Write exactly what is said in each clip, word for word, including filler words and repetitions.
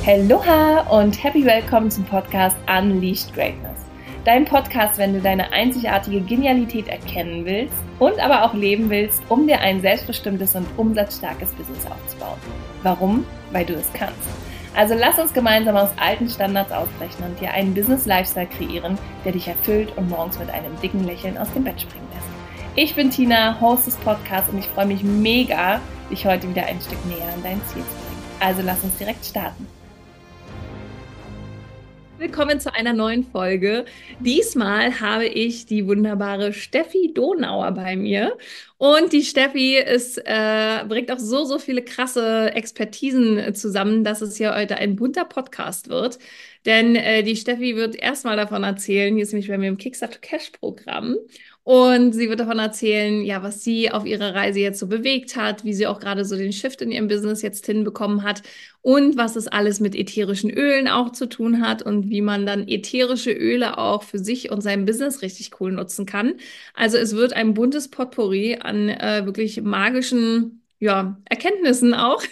Aloha und happy welcome zum Podcast Unleashed Greatness. Dein Podcast, wenn du deine einzigartige Genialität erkennen willst und aber auch leben willst, um dir ein selbstbestimmtes und umsatzstarkes Business aufzubauen. Warum? Weil du es kannst. Also lass uns gemeinsam aus alten Standards ausbrechen und dir einen Business-Lifestyle kreieren, der dich erfüllt und morgens mit einem dicken Lächeln aus dem Bett springen lässt. Ich bin Tina, Host des Podcasts und ich freue mich mega, dich heute wieder ein Stück näher an dein Ziel zu bringen. Also lass uns direkt starten. Willkommen zu einer neuen Folge. Diesmal habe ich die wunderbare Steffi Donauer bei mir. Und die Steffi ist, äh, bringt auch so, so viele krasse Expertisen zusammen, dass es hier heute ein bunter Podcast wird. Denn äh, die Steffi wird erstmal davon erzählen, hier ist nämlich bei mir im Kickstart to Cash Programm. Und sie wird davon erzählen, ja, was sie auf ihrer Reise jetzt so bewegt hat, wie sie auch gerade so den Shift in ihrem Business jetzt hinbekommen hat und was es alles mit ätherischen Ölen auch zu tun hat und wie man dann ätherische Öle auch für sich und sein Business richtig cool nutzen kann. Also es wird ein buntes Potpourri an äh, wirklich magischen, ja, Erkenntnissen auch.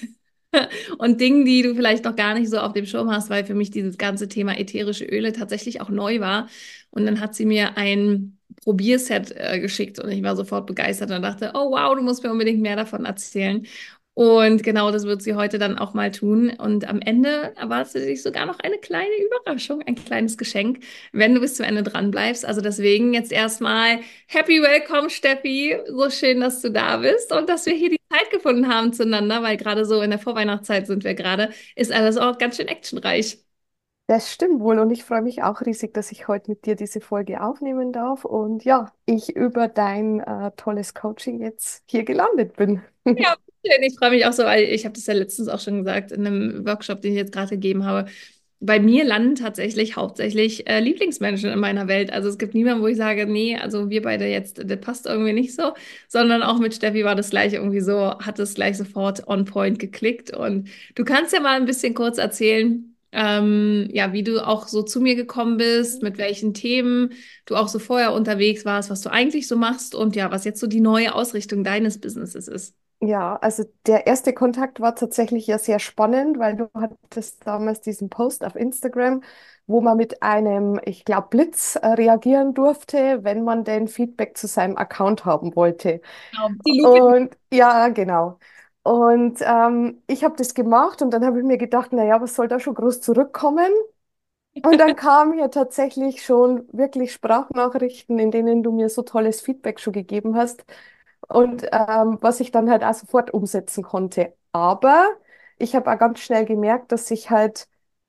Und Dingen, die du vielleicht noch gar nicht so auf dem Schirm hast, weil für mich dieses ganze Thema ätherische Öle tatsächlich auch neu war. Und dann hat sie mir ein Probierset äh, geschickt und ich war sofort begeistert und dachte, oh wow, du musst mir unbedingt mehr davon erzählen. Und genau das wird sie heute dann auch mal tun. Und am Ende erwartet dich sogar noch eine kleine Überraschung, ein kleines Geschenk, wenn du bis zum Ende dran bleibst. Also deswegen jetzt erstmal Happy Welcome, Steffi. So schön, dass du da bist und dass wir hier die Zeit gefunden haben zueinander, weil gerade so in der Vorweihnachtszeit sind wir gerade, ist alles auch ganz schön actionreich. Das stimmt wohl und ich freue mich auch riesig, dass ich heute mit dir diese Folge aufnehmen darf und ja, ich über dein äh, tolles Coaching jetzt hier gelandet bin. Ja, schön. Ich freue mich auch so, weil ich habe das ja letztens auch schon gesagt in einem Workshop, den ich jetzt gerade gegeben habe. Bei mir landen tatsächlich hauptsächlich äh, Lieblingsmenschen in meiner Welt. Also es gibt niemanden, wo ich sage, nee, also wir beide jetzt, das passt irgendwie nicht so, sondern auch mit Steffi war das gleich irgendwie so, hat es gleich sofort on point geklickt. Und du kannst ja mal ein bisschen kurz erzählen, ähm, ja, wie du auch so zu mir gekommen bist, mit welchen Themen du auch so vorher unterwegs warst, was du eigentlich so machst und ja, was jetzt so die neue Ausrichtung deines Businesses ist. Ja, also der erste Kontakt war tatsächlich ja sehr spannend, weil du hattest damals diesen Post auf Instagram, wo man mit einem, ich glaube, Blitz äh, reagieren durfte, wenn man denn Feedback zu seinem Account haben wollte. Genau, die Lupe. Und ja, genau. Und ähm, ich habe das gemacht und dann habe ich mir gedacht, naja, was soll da schon groß zurückkommen? Und dann kamen ja tatsächlich schon wirklich Sprachnachrichten, in denen du mir so tolles Feedback schon gegeben hast und ähm, was ich dann halt auch sofort umsetzen konnte. Aber ich habe auch ganz schnell gemerkt, dass ich halt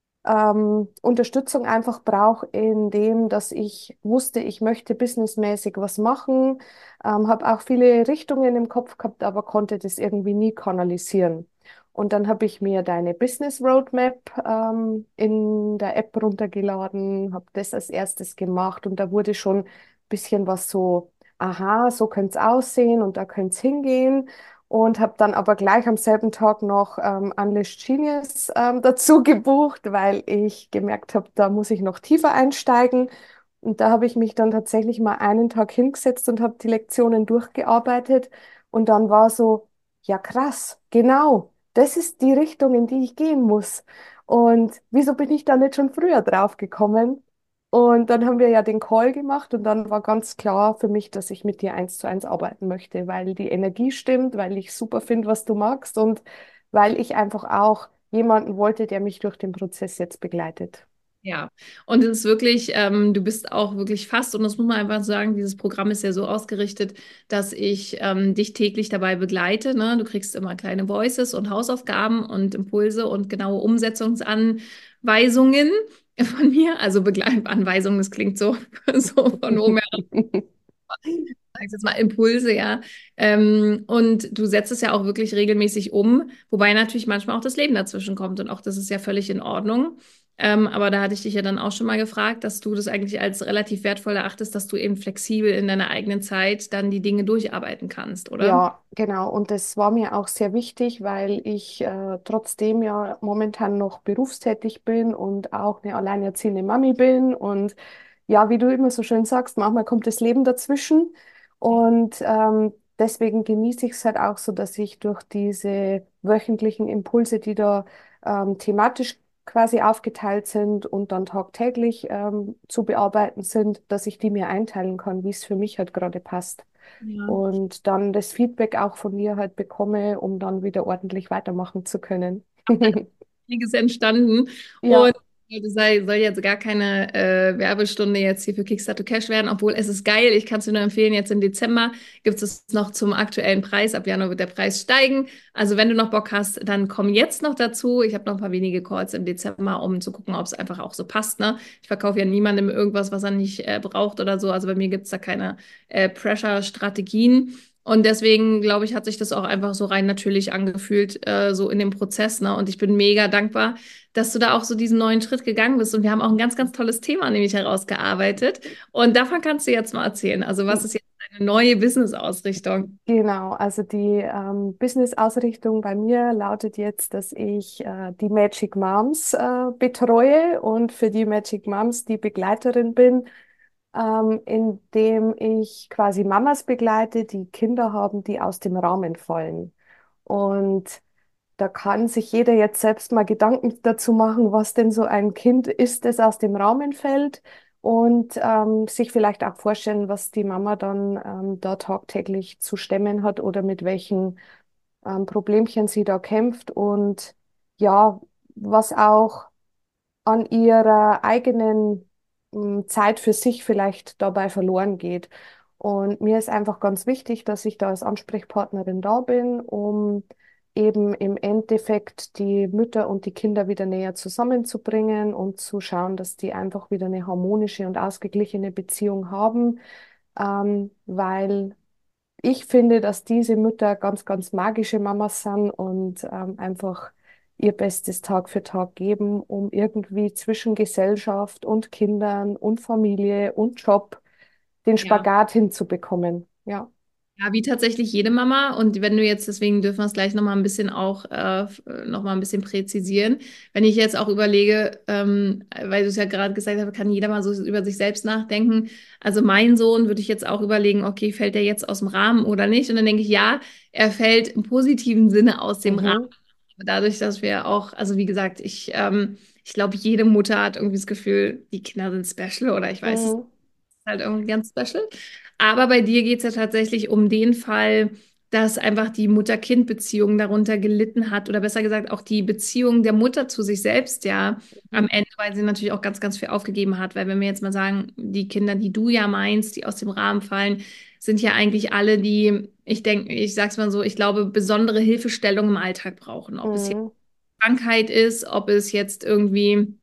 ähm, Unterstützung einfach brauche in dem, dass ich wusste, ich möchte businessmäßig was machen, ähm, habe auch viele Richtungen im Kopf gehabt, aber konnte das irgendwie nie kanalisieren. Und dann habe ich mir deine Business Roadmap ähm, in der App runtergeladen, habe das als erstes gemacht und da wurde schon ein bisschen was so, aha, so könnte es aussehen und da könnte es hingehen und habe dann aber gleich am selben Tag noch ähm, Unleashed Genius ähm, dazu gebucht, weil ich gemerkt habe, da muss ich noch tiefer einsteigen. Und da habe ich mich dann tatsächlich mal einen Tag hingesetzt und habe die Lektionen durchgearbeitet. Und dann war so, ja krass, genau, das ist die Richtung, in die ich gehen muss. Und wieso bin ich da nicht schon früher drauf gekommen? Und dann haben wir ja den Call gemacht und dann war ganz klar für mich, dass ich mit dir eins zu eins arbeiten möchte, weil die Energie stimmt, weil ich super finde, was du magst und weil ich einfach auch jemanden wollte, der mich durch den Prozess jetzt begleitet. Ja, und es ist wirklich, ähm, du bist auch wirklich fast, und das muss man einfach sagen, dieses Programm ist ja so ausgerichtet, dass ich ähm, dich täglich dabei begleite. Ne? Du kriegst immer kleine Voices und Hausaufgaben und Impulse und genaue Umsetzungsanweisungen von mir. Also Begleitanweisungen, das klingt so, so von oben her, sag ich jetzt mal Impulse, ja. Ähm, und du setzt es ja auch wirklich regelmäßig um, wobei natürlich manchmal auch das Leben dazwischen kommt und auch das ist ja völlig in Ordnung. Ähm, aber da hatte ich dich ja dann auch schon mal gefragt, dass du das eigentlich als relativ wertvoll erachtest, dass du eben flexibel in deiner eigenen Zeit dann die Dinge durcharbeiten kannst, oder? Ja, genau. Und das war mir auch sehr wichtig, weil ich äh, trotzdem ja momentan noch berufstätig bin und auch eine alleinerziehende Mami bin. Und ja, wie du immer so schön sagst, manchmal kommt das Leben dazwischen. Und ähm, deswegen genieße ich es halt auch so, dass ich durch diese wöchentlichen Impulse, die da ähm, thematisch quasi aufgeteilt sind und dann tagtäglich ähm, zu bearbeiten sind, dass ich die mir einteilen kann, wie es für mich halt gerade passt. Ja. Und dann das Feedback auch von dir halt bekomme, um dann wieder ordentlich weitermachen zu können. Einiges entstanden. Und Ja, das soll, soll jetzt gar keine äh, Werbestunde jetzt hier für Kickstarter Cash werden, obwohl es ist geil. Ich kann es dir nur empfehlen, jetzt im Dezember gibt es noch zum aktuellen Preis. Ab Januar wird der Preis steigen. Also wenn du noch Bock hast, dann komm jetzt noch dazu. Ich habe noch ein paar wenige Calls im Dezember, um zu gucken, ob es einfach auch so passt. Ne? Ich verkaufe ja niemandem irgendwas, was er nicht äh, braucht oder so. Also bei mir gibt es da keine äh, Pressure-Strategien. Und deswegen, glaube ich, hat sich das auch einfach so rein natürlich angefühlt, äh, so in dem Prozess, ne? Und ich bin mega dankbar, dass du da auch so diesen neuen Schritt gegangen bist. Und wir haben auch ein ganz, ganz tolles Thema nämlich herausgearbeitet. Und davon kannst du jetzt mal erzählen. Also, was ist jetzt deine neue Business-Ausrichtung? genau. Also die ähm, Business-Ausrichtung bei mir lautet jetzt, dass ich äh, die Magic Moms äh, betreue und für die Magic Moms die Begleiterin bin, ähm, indem ich quasi Mamas begleite, die Kinder haben, die aus dem Rahmen fallen. Und da kann sich jeder jetzt selbst mal Gedanken dazu machen, was denn so ein Kind ist, das aus dem Rahmen fällt und ähm, sich vielleicht auch vorstellen, was die Mama dann ähm, da tagtäglich zu stemmen hat oder mit welchen ähm, Problemchen sie da kämpft und ja, was auch an ihrer eigenen ähm, Zeit für sich vielleicht dabei verloren geht. Und mir ist einfach ganz wichtig, dass ich da als Ansprechpartnerin da bin, um eben im Endeffekt die Mütter und die Kinder wieder näher zusammenzubringen und zu schauen, dass die einfach wieder eine harmonische und ausgeglichene Beziehung haben, ähm, weil ich finde, dass diese Mütter ganz, ganz magische Mamas sind und ähm, einfach ihr Bestes Tag für Tag geben, um irgendwie zwischen Gesellschaft und Kindern und Familie und Job den Ja. Spagat hinzubekommen. Ja. Ja, wie tatsächlich jede Mama. Und wenn du jetzt, deswegen dürfen wir es gleich nochmal ein bisschen auch äh, noch mal ein bisschen präzisieren. Wenn ich jetzt auch überlege, ähm, weil du es ja gerade gesagt hast, kann jeder mal so über sich selbst nachdenken. Also mein Sohn würde ich jetzt auch überlegen, okay, fällt der jetzt aus dem Rahmen oder nicht? Und dann denke ich, ja, er fällt im positiven Sinne aus dem Rahmen. Mhm. Dadurch, dass wir auch, also wie gesagt, ich, ähm, ich glaube, jede Mutter hat irgendwie das Gefühl, die Kinder sind special oder ich weiß es Mhm. halt irgendwie ganz special. Aber bei dir geht es ja tatsächlich um den Fall, dass einfach die Mutter-Kind-Beziehung darunter gelitten hat oder besser gesagt auch die Beziehung der Mutter zu sich selbst, ja, am Ende, weil sie natürlich auch ganz, ganz viel aufgegeben hat. Weil wenn wir jetzt mal sagen, die Kinder, die du ja meinst, die aus dem Rahmen fallen, sind ja eigentlich alle, die, ich denke, ich sag's mal so, ich glaube, besondere Hilfestellung im Alltag brauchen. Ob es jetzt Mhm. Krankheit ist, ob es jetzt irgendwie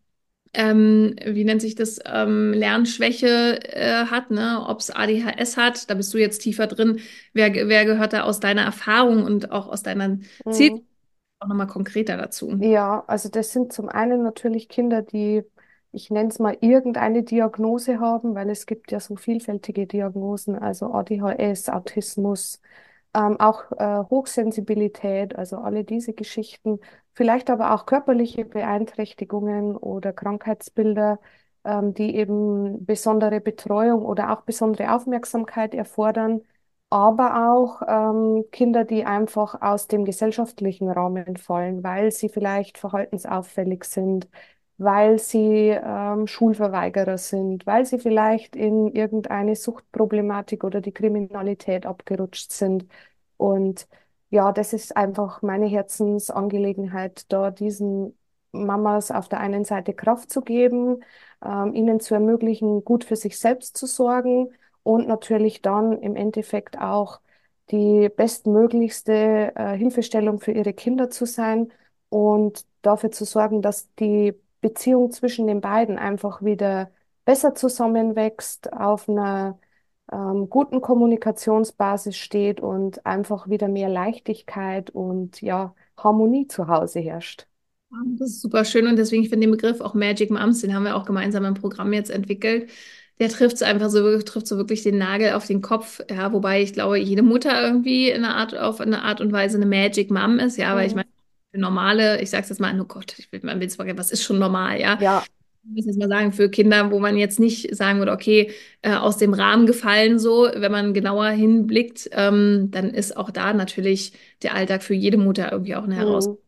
ähm, wie nennt sich das, ähm, Lernschwäche äh, hat, ne? Ob es A D H S hat, da bist du jetzt tiefer drin. Wer, wer gehört da aus deiner Erfahrung und auch aus deiner Zielgruppe Mhm. auch nochmal konkreter dazu? Ja, also das sind zum einen natürlich Kinder, die, ich nenne es mal, irgendeine Diagnose haben, weil es gibt ja so vielfältige Diagnosen, also A D H S, Autismus, ähm, auch äh, Hochsensibilität, also alle diese Geschichten, vielleicht aber auch körperliche Beeinträchtigungen oder Krankheitsbilder, ähm, die eben besondere Betreuung oder auch besondere Aufmerksamkeit erfordern, aber auch ähm, Kinder, die einfach aus dem gesellschaftlichen Rahmen fallen, weil sie vielleicht verhaltensauffällig sind, weil sie ähm, Schulverweigerer sind, weil sie vielleicht in irgendeine Suchtproblematik oder die Kriminalität abgerutscht sind. Und ja, das ist einfach meine Herzensangelegenheit, da diesen Mamas auf der einen Seite Kraft zu geben, ähm, ihnen zu ermöglichen, gut für sich selbst zu sorgen und natürlich dann im Endeffekt auch die bestmöglichste äh, Hilfestellung für ihre Kinder zu sein und dafür zu sorgen, dass die Beziehung zwischen den beiden einfach wieder besser zusammenwächst, auf einer ähm, guten Kommunikationsbasis steht und einfach wieder mehr Leichtigkeit und ja, Harmonie zu Hause herrscht. Das ist super schön und deswegen, ich finde den Begriff auch Magic Moms, den haben wir auch gemeinsam im Programm jetzt entwickelt. Der trifft so einfach so, trifft so wirklich den Nagel auf den Kopf. Ja, wobei ich glaube, jede Mutter irgendwie in einer Art, auf eine Art und Weise eine Magic Mom ist. Ja, weil ich Mhm. meine, für normale, ich sag's jetzt mal, oh Gott, ich will, man will zwar, was ist schon normal, ja? Ja, Ich muss jetzt mal sagen, für Kinder, wo man jetzt nicht sagen würde, okay, äh, aus dem Rahmen gefallen so, wenn man genauer hinblickt, ähm, dann ist auch da natürlich der Alltag für jede Mutter irgendwie auch eine Herausforderung. mhm.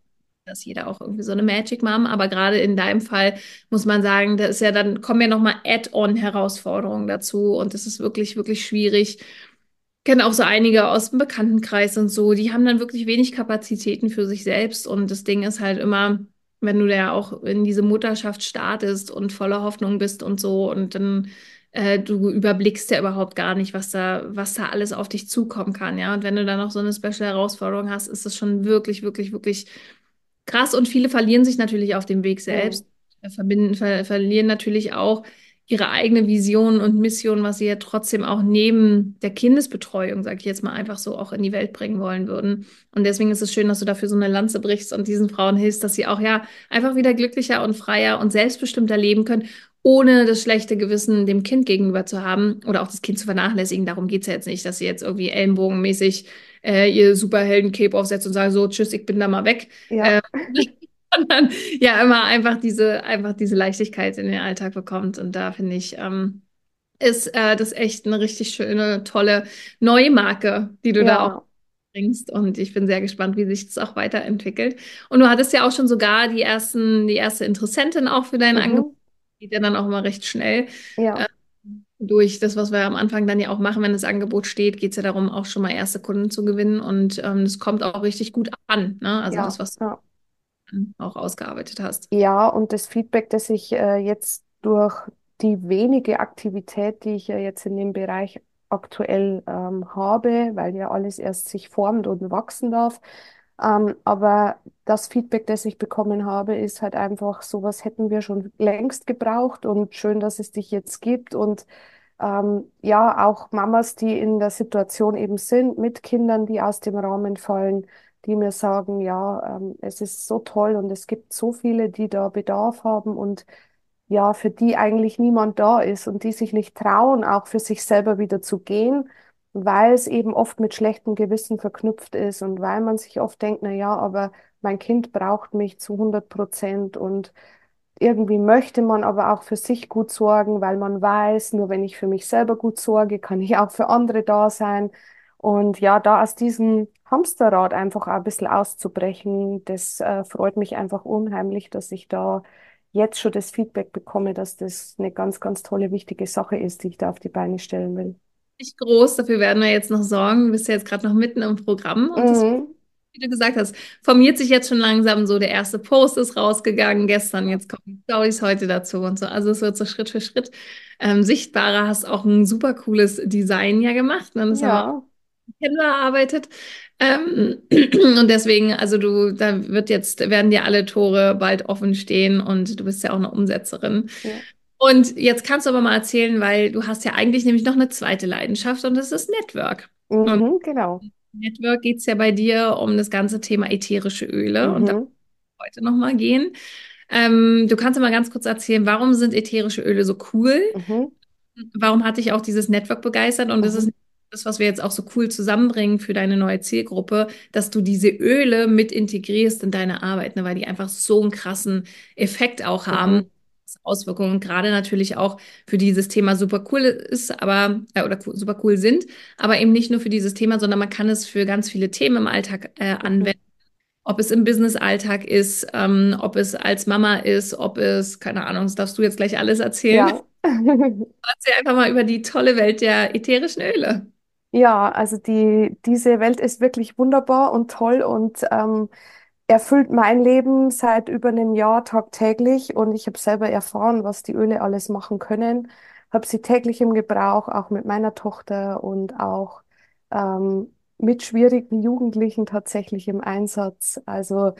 dass jeder auch irgendwie so eine Magic Mom, aber gerade in deinem Fall muss man sagen, da ist ja dann kommen ja nochmal Add-on-Herausforderungen dazu und das ist wirklich, wirklich schwierig. Kenne auch so einige aus dem Bekanntenkreis und so, die haben dann wirklich wenig Kapazitäten für sich selbst. Und das Ding ist halt immer, wenn du da auch in diese Mutterschaft startest und voller Hoffnung bist und so, und dann äh, du überblickst ja überhaupt gar nicht, was da, was da alles auf dich zukommen kann, ja. Und wenn du dann noch so eine Special-Herausforderung hast, ist das schon wirklich, wirklich, wirklich krass. Und viele verlieren sich natürlich auf dem Weg Mhm. selbst, äh, verbinden, ver verlieren natürlich auch ihre eigene Vision und Mission, was sie ja trotzdem auch neben der Kindesbetreuung, sage ich jetzt mal, einfach so auch in die Welt bringen wollen würden. Und deswegen ist es schön, dass du dafür so eine Lanze brichst und diesen Frauen hilfst, dass sie auch ja einfach wieder glücklicher und freier und selbstbestimmter leben können, ohne das schlechte Gewissen dem Kind gegenüber zu haben oder auch das Kind zu vernachlässigen. Darum geht es ja jetzt nicht, dass sie jetzt irgendwie ellenbogenmäßig äh, ihr Superhelden-Cape aufsetzt und sagt, so, tschüss, ich bin da mal weg. Ja, Äh, sondern ja immer einfach diese, einfach diese Leichtigkeit in den Alltag bekommt. Und da finde ich, ähm, ist äh, das echt eine richtig schöne, tolle neue Marke, die du da auch ja, bringst. Und ich bin sehr gespannt, wie sich das auch weiterentwickelt. Und du hattest ja auch schon sogar die ersten, die erste Interessentin auch für dein Angebot. mhm. Geht ja dann auch immer recht schnell. Ja, Äh, durch das, was wir am Anfang dann ja auch machen, wenn das Angebot steht, geht es ja darum, auch schon mal erste Kunden zu gewinnen. Und ähm, das kommt auch richtig gut an, ne? Also das, ja, was ja. du auch ausgearbeitet hast. Ja, und das Feedback, das ich äh, jetzt durch die wenige Aktivität, die ich ja jetzt in dem Bereich aktuell ähm, habe, weil ja alles erst sich formt und wachsen darf, ähm, aber das Feedback, das ich bekommen habe, ist halt einfach, sowas hätten wir schon längst gebraucht und schön, dass es dich jetzt gibt und ähm, ja, auch Mamas, die in der Situation eben sind, mit Kindern, die aus dem Rahmen fallen, die mir sagen, ja, ähm, es ist so toll und es gibt so viele, die da Bedarf haben und ja, für die eigentlich niemand da ist und die sich nicht trauen, auch für sich selber wieder zu gehen, weil es eben oft mit schlechtem Gewissen verknüpft ist und weil man sich oft denkt, na ja, aber mein Kind braucht mich zu hundert Prozent und irgendwie möchte man aber auch für sich gut sorgen, weil man weiß, nur wenn ich für mich selber gut sorge, kann ich auch für andere da sein. Und ja, da aus diesem Hamsterrad einfach auch ein bisschen auszubrechen, das äh, freut mich einfach unheimlich, dass ich da jetzt schon das Feedback bekomme, dass das eine ganz, ganz tolle, wichtige Sache ist, die ich da auf die Beine stellen will. Nicht groß, dafür werden wir jetzt noch sorgen. Du bist ja jetzt gerade noch mitten im Programm und das, Mhm. wie du gesagt hast, formiert sich jetzt schon langsam so. Der erste Post ist rausgegangen gestern, jetzt kommen die Storys heute dazu und so. Also es wird so Schritt für Schritt ähm, sichtbarer. Hast auch ein super cooles Design ja gemacht. Ne? Das haben wir auch Ja, mit Canva erarbeitet. Ähm, und deswegen, also du, da wird jetzt, werden dir alle Tore bald offen stehen und du bist ja auch eine Umsetzerin. ja. Und jetzt kannst du aber mal erzählen, weil du hast ja eigentlich nämlich noch eine zweite Leidenschaft und das ist Network. Und Mhm, genau. im Network geht es ja bei dir um das ganze Thema ätherische Öle und da Mhm, heute nochmal gehen. Ähm, du kannst ja mal ganz kurz erzählen, warum sind ätherische Öle so cool? mhm, Warum hat dich auch dieses Network begeistert? Und das mhm, ist das, was wir jetzt auch so cool zusammenbringen für deine neue Zielgruppe, dass du diese Öle mit integrierst in deine Arbeit, ne, weil die einfach so einen krassen Effekt auch haben. mhm, Auswirkungen gerade natürlich auch für dieses Thema super cool ist, aber äh, oder cool, super cool sind, aber eben nicht nur für dieses Thema, sondern man kann es für ganz viele Themen im Alltag äh, mhm. anwenden. Ob es im Business-Alltag ist, ähm, ob es als Mama ist, ob es, keine Ahnung, das darfst du jetzt gleich alles erzählen. Ja. Erzähl einfach mal über die tolle Welt der ätherischen Öle. Ja, also die, diese Welt ist wirklich wunderbar und toll und ähm, erfüllt mein Leben seit über einem Jahr tagtäglich und ich habe selber erfahren, was die Öle alles machen können. Habe sie täglich im Gebrauch, auch mit meiner Tochter und auch ähm, mit schwierigen Jugendlichen tatsächlich im Einsatz. Also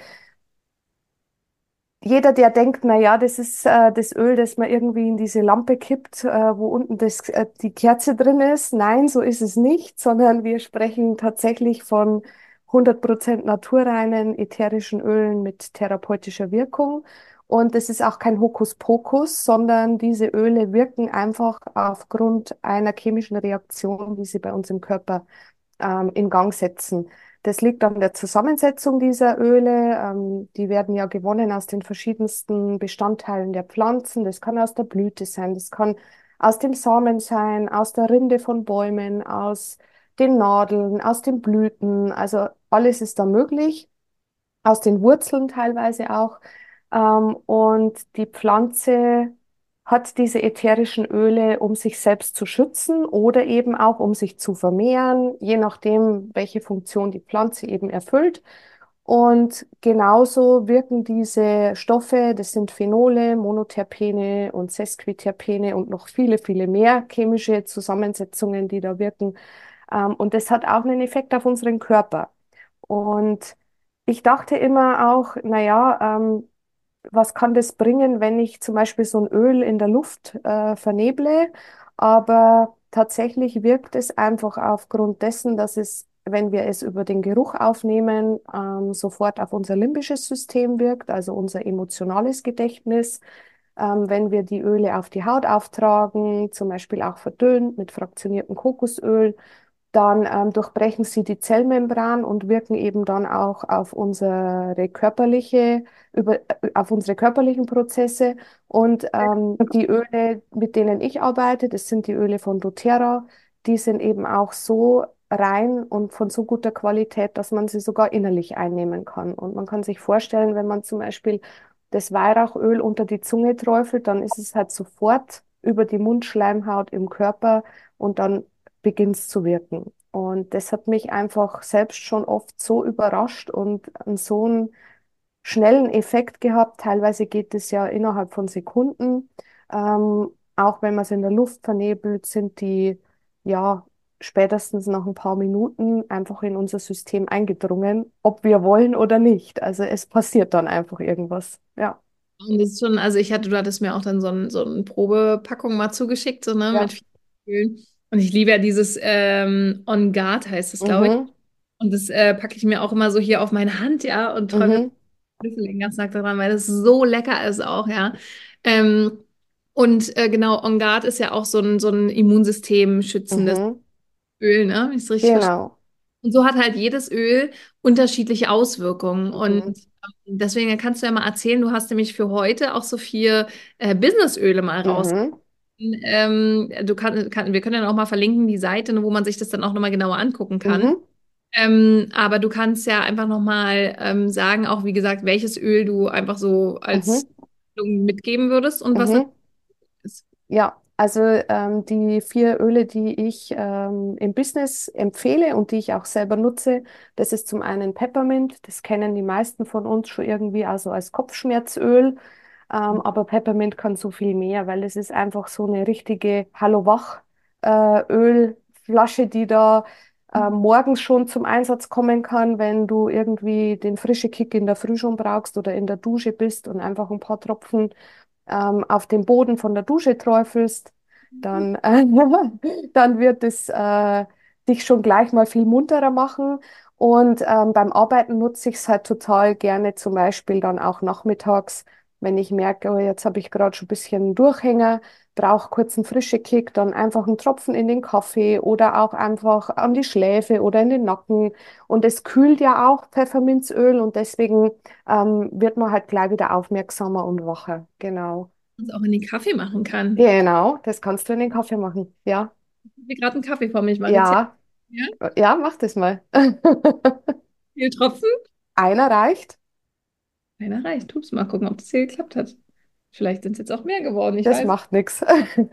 jeder, der denkt, na ja, das ist äh, das Öl, das man irgendwie in diese Lampe kippt, äh, wo unten das, äh, die Kerze drin ist. Nein, so ist es nicht, sondern wir sprechen tatsächlich von hundert Prozent naturreinen ätherischen Ölen mit therapeutischer Wirkung. Und es ist auch kein Hokuspokus, sondern diese Öle wirken einfach aufgrund einer chemischen Reaktion, die sie bei uns im Körper ähm, in Gang setzen. Das liegt an der Zusammensetzung dieser Öle. Ähm, die werden ja gewonnen aus den verschiedensten Bestandteilen der Pflanzen. Das kann aus der Blüte sein, das kann aus dem Samen sein, aus der Rinde von Bäumen, aus den Nadeln, aus den Blüten. Also alles ist da möglich. aus den Wurzeln teilweise auch. Ähm, und die Pflanze hat diese ätherischen Öle, um sich selbst zu schützen oder eben auch um sich zu vermehren, je nachdem, welche Funktion die Pflanze eben erfüllt. Und genauso wirken diese Stoffe, das sind Phenole, Monoterpene und Sesquiterpene und noch viele, viele mehr chemische Zusammensetzungen, die da wirken. Ähm, und das hat auch einen Effekt auf unseren Körper. Und ich dachte immer auch, naja, ähm, was kann das bringen, wenn ich zum Beispiel so ein Öl in der Luft äh, verneble? Aber tatsächlich wirkt es einfach aufgrund dessen, dass es, wenn wir es über den Geruch aufnehmen, ähm, sofort auf unser limbisches System wirkt, also unser emotionales Gedächtnis. Ähm, wenn wir die Öle auf die Haut auftragen, zum Beispiel auch verdünnt mit fraktioniertem Kokosöl, dann ähm, durchbrechen sie die Zellmembran und wirken eben dann auch auf unsere körperliche, über, äh, auf unsere körperlichen Prozesse. Und ähm, die Öle, mit denen ich arbeite, das sind die Öle von doTERRA, die sind eben auch so rein und von so guter Qualität, dass man sie sogar innerlich einnehmen kann. Und man kann sich vorstellen, wenn man zum Beispiel das Weihrauchöl unter die Zunge träufelt, dann ist es halt sofort über die Mundschleimhaut im Körper und dann beginnt es zu wirken. Und das hat mich einfach selbst schon oft so überrascht und einen so einen schnellen Effekt gehabt. Teilweise geht es ja innerhalb von Sekunden. Ähm, auch wenn man es in der Luft vernebelt, sind die ja spätestens nach ein paar Minuten einfach in unser System eingedrungen, ob wir wollen oder nicht. Also es passiert dann einfach irgendwas. Ja, Und das ist schon, also ich hatte, du hattest mir auch dann so, ein, so eine Probepackung mal zugeschickt, so, ne, mit ja. vielen Ölen. Und ich liebe ja dieses ähm, On Guard, heißt das, glaube ich. Mhm. Und das äh, packe ich mir auch immer so hier auf meine Hand, ja, und träume Mhm. den ganzen Tag daran, weil das so lecker ist auch, ja. Ähm, und äh, genau, On Guard ist ja auch so ein, so ein Immunsystem schützendes Mhm. Öl, ne, wenn ich es richtig verstehe. Genau. Und so hat halt jedes Öl unterschiedliche Auswirkungen. Und Mhm. ähm, deswegen kannst du ja mal erzählen, du hast nämlich für heute auch so vier äh, Businessöle mal raus. Mhm. Ähm, du kann, kann, wir können dann auch mal verlinken, die Seite, ne, wo man sich das dann auch nochmal genauer angucken kann. Mhm. Ähm, aber du kannst ja einfach nochmal ähm, sagen, auch wie gesagt, welches Öl du einfach so als Mhm. mitgeben würdest und was das Mhm. ist. Ja, also ähm, die vier Öle, die ich ähm, im Business empfehle und die ich auch selber nutze, das ist zum einen Peppermint, das kennen die meisten von uns schon irgendwie also als Kopfschmerzöl, ähm, aber Peppermint kann so viel mehr, weil es ist einfach so eine richtige Hallo-Wach äh, Ölflasche, die da äh, morgens schon zum Einsatz kommen kann, wenn du irgendwie den frische Kick in der Früh schon brauchst oder in der Dusche bist und einfach ein paar Tropfen ähm, auf den Boden von der Dusche träufelst, dann, äh, dann wird es äh, dich schon gleich mal viel munterer machen. Und ähm, beim Arbeiten nutze ich es halt total gerne, zum Beispiel dann auch nachmittags, wenn ich merke, oh, jetzt habe ich gerade schon ein bisschen Durchhänger, brauche kurz einen frischen Kick, dann einfach einen Tropfen in den Kaffee oder auch einfach an die Schläfe oder in den Nacken. Und es kühlt ja auch Pfefferminzöl und deswegen ähm, wird man halt gleich wieder aufmerksamer und wacher. Genau. Man es auch in den Kaffee machen kann. Genau, das kannst du in den Kaffee machen. Ja, Ich habe gerade einen Kaffee vor mir, ich mache jetzt hier. ja, Ja, ja, mach das mal. viel Tropfen. Einer reicht, Einer reicht. Tups, mal gucken, ob das hier geklappt hat. Vielleicht sind es jetzt auch mehr geworden, ich das weiß. macht nichts.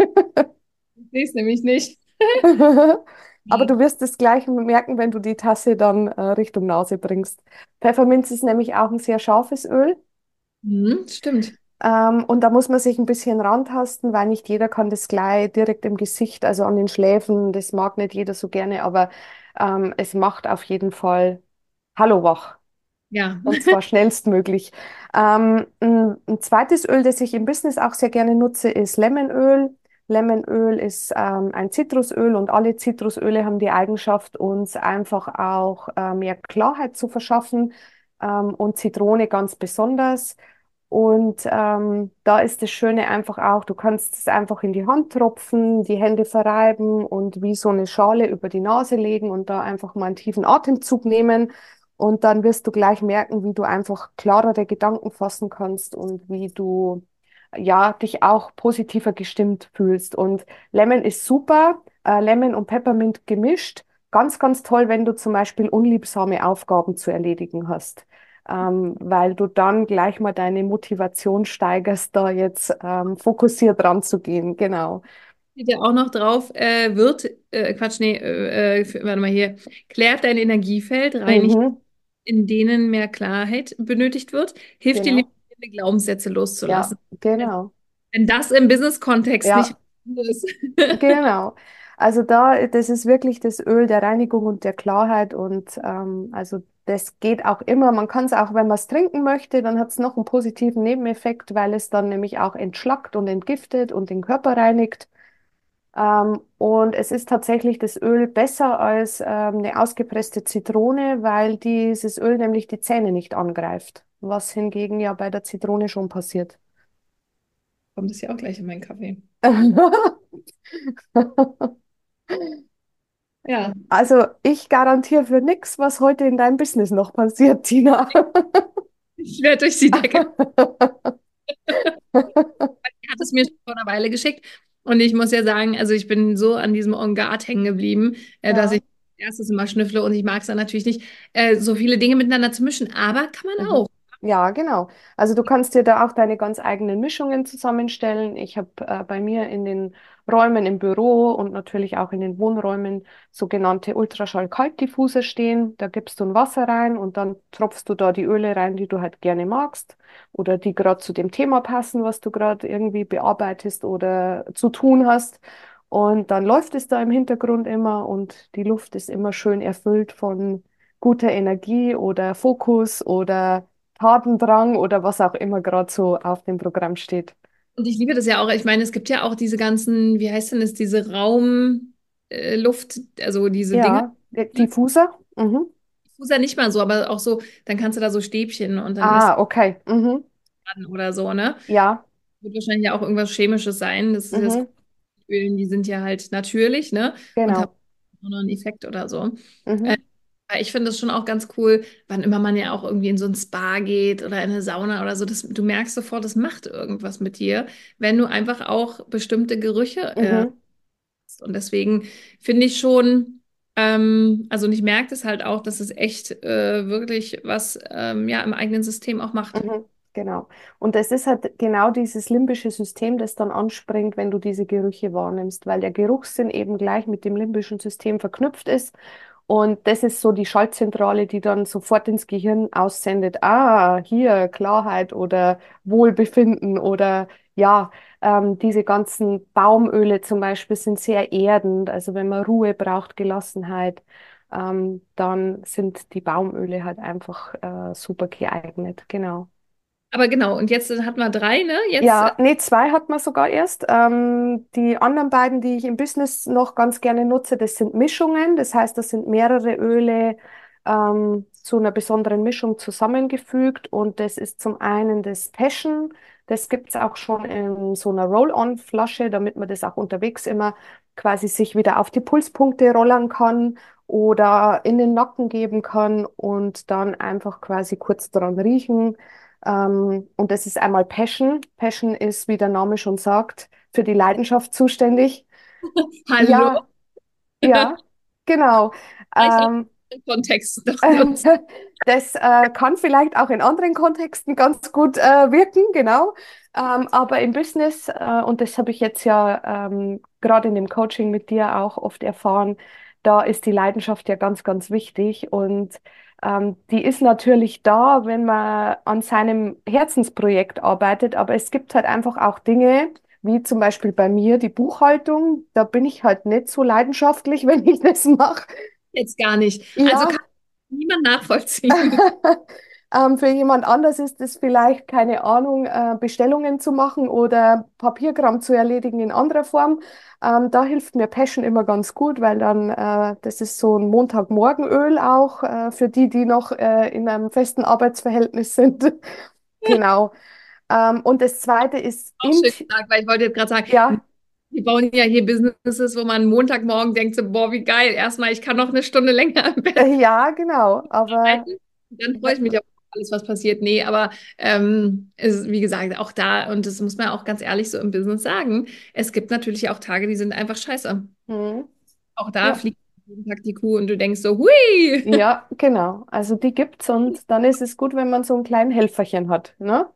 Ich sehe es nämlich nicht. Aber Nee. du wirst es gleich merken, wenn du die Tasse dann äh, Richtung Nase bringst. Pfefferminz ist nämlich auch ein sehr scharfes Öl. Hm, stimmt. Ähm, und da muss man sich ein bisschen rantasten, weil nicht jeder kann das gleich direkt im Gesicht, also an den Schläfen. Das mag nicht jeder so gerne, aber ähm, es macht auf jeden Fall Hallo wach. Ja. Und zwar schnellstmöglich. Ähm, ein, ein zweites Öl, das ich im Business auch sehr gerne nutze, ist Lemonöl. Lemonöl ist ähm, ein Zitrusöl und alle Zitrusöle haben die Eigenschaft, uns einfach auch äh, mehr Klarheit zu verschaffen ähm, und Zitrone ganz besonders. Und ähm, da ist das Schöne einfach auch, du kannst es einfach in die Hand tropfen, die Hände verreiben und wie so eine Schale über die Nase legen und da einfach mal einen tiefen Atemzug nehmen. Und dann wirst du gleich merken, wie du einfach klarere Gedanken fassen kannst und wie du ja dich auch positiver gestimmt fühlst. Und Lemon ist super, äh, Lemon und Peppermint gemischt. Ganz, ganz toll, wenn du zum Beispiel unliebsame Aufgaben zu erledigen hast. ähm, weil du dann gleich mal deine Motivation steigerst, da jetzt ähm, fokussiert ranzugehen. Genau. Steht ja auch noch drauf, äh, wird, äh, Quatsch, nee, äh, äh, warte mal hier, klärt dein Energiefeld, reinigt, Mhm, in denen mehr Klarheit benötigt wird, hilft dir, genau. limitierende Glaubenssätze Ja, loszulassen. genau. Wenn das im Business-Kontext nicht Ja, ist. genau. Also da, das ist wirklich das Öl der Reinigung und der Klarheit und ähm, also das geht auch immer. Man kann es auch, wenn man es trinken möchte, dann hat es noch einen positiven Nebeneffekt, weil es dann nämlich auch entschlackt und entgiftet und den Körper reinigt. Ähm, und es ist tatsächlich das Öl besser als ähm, eine ausgepresste Zitrone, weil dieses Öl nämlich die Zähne nicht angreift, was hingegen ja bei der Zitrone schon passiert. Kommt das ja auch gleich in meinen Kaffee. Ja, Also ich garantiere für nichts, was heute in deinem Business noch passiert, Tina. ich werde durch die Decke. Er hat es mir schon vor einer Weile geschickt. Und ich muss ja sagen, also ich bin so an diesem On Guard hängen geblieben, äh, dass Ja. ich erstes immer schnüffle und ich mag es dann natürlich nicht, äh, so viele Dinge miteinander zu mischen. Aber kann man Mhm. auch. Ja, genau. Also du kannst dir da auch deine ganz eigenen Mischungen zusammenstellen. Ich habe äh, bei mir in den Räumen im Büro und natürlich auch in den Wohnräumen sogenannte Ultraschall-Kaltdiffuser stehen. Da gibst du ein Wasser rein und dann tropfst du da die Öle rein, die du halt gerne magst oder die gerade zu dem Thema passen, was du gerade irgendwie bearbeitest oder zu tun hast. Und dann läuft es da im Hintergrund immer und die Luft ist immer schön erfüllt von guter Energie oder Fokus oder Tatendrang oder was auch immer gerade so auf dem Programm steht. Und ich liebe das ja auch. Ich meine, es gibt ja auch diese ganzen, wie heißt denn das, diese Raumluft, äh, Luft, also diese Dinge. Ja, der Diffuser. Mhm. Diffuser nicht mal so, aber auch so, dann kannst du da so Stäbchen und dann ist Ah, okay. Mhm. an oder so, ne? Ja. Wird wahrscheinlich ja auch irgendwas Chemisches sein. Das ist das Mhm. Ölen, die sind ja halt natürlich, ne? Und haben Genau. auch noch einen Effekt oder so. Äh, Mhm. ich finde das schon auch ganz cool, wann immer man ja auch irgendwie in so ein Spa geht oder in eine Sauna oder so, das, du merkst sofort, das macht irgendwas mit dir, wenn du einfach auch bestimmte Gerüche äh, Mhm. hast. Und deswegen finde ich schon, ähm, also und ich merke das halt auch, dass es echt äh, wirklich was ähm, ja im eigenen System auch macht. Mhm. Genau. Und das ist halt genau dieses limbische System, das dann anspringt, wenn du diese Gerüche wahrnimmst, weil der Geruchssinn eben gleich mit dem limbischen System verknüpft ist. Und das ist so die Schaltzentrale, die dann sofort ins Gehirn aussendet, ah, hier Klarheit oder Wohlbefinden oder ja, ähm, diese ganzen Baumöle zum Beispiel sind sehr erdend. Also wenn man Ruhe braucht, Gelassenheit, ähm, dann sind die Baumöle halt einfach äh, super geeignet. Genau. Aber genau, und jetzt hatten wir drei, ne? Jetzt, äh, Ja, nee, zwei hat man sogar erst. Ähm, die anderen beiden, die ich im Business noch ganz gerne nutze, das sind Mischungen. Das heißt, das sind mehrere Öle ähm, zu einer besonderen Mischung zusammengefügt. Und das ist zum einen das Passion. Das gibt's auch schon in so einer Roll-on-Flasche, damit man das auch unterwegs immer quasi sich wieder auf die Pulspunkte rollern kann oder in den Nacken geben kann und dann einfach quasi kurz dran riechen. Ähm, und das ist einmal Passion. Passion ist, wie der Name schon sagt, für die Leidenschaft zuständig. hallo, Ja, ja, genau. vielleicht auch Ähm, im Kontext doch nutzen. das äh, kann vielleicht auch in anderen Kontexten ganz gut äh, wirken, genau. Ähm, aber im Business, äh, und das habe ich jetzt ja ähm, gerade in dem Coaching mit dir auch oft erfahren, da ist die Leidenschaft ja ganz, ganz wichtig. Und ähm, die ist natürlich da, wenn man an seinem Herzensprojekt arbeitet. Aber es gibt halt einfach auch Dinge, wie zum Beispiel bei mir die Buchhaltung. Da bin ich halt nicht so leidenschaftlich, wenn ich das mache. Jetzt gar nicht. Also Ja, kann niemand nachvollziehen. ähm, für jemand anders ist es vielleicht, keine Ahnung, äh, Bestellungen zu machen oder Papierkram zu erledigen in anderer Form. Ähm, da hilft mir Passion immer ganz gut, weil dann, äh, das ist so ein Montagmorgenöl auch, äh, für die, die noch, äh, in einem festen Arbeitsverhältnis sind. Genau. Ähm, und das zweite ist Auch schön Int, gesagt, weil ich wollte jetzt gerade sagen, ja, wir bauen ja hier Businesses, wo man Montagmorgen denkt, so, boah, wie geil. Erstmal, ich kann noch eine Stunde länger im Bett äh, ja, genau. Aber arbeiten. Und dann freue ich mich auf alles, was passiert. Nee, aber ähm, es ist, wie gesagt, auch da, und das muss man auch ganz ehrlich so im Business sagen, es gibt natürlich auch Tage, die sind einfach scheiße. hm, Auch da ja. fliegt. jeden Tag die Kuh und du denkst so, hui! Ja, genau. Also die gibt's und dann ist es gut, wenn man so ein kleines Helferchen hat, ne?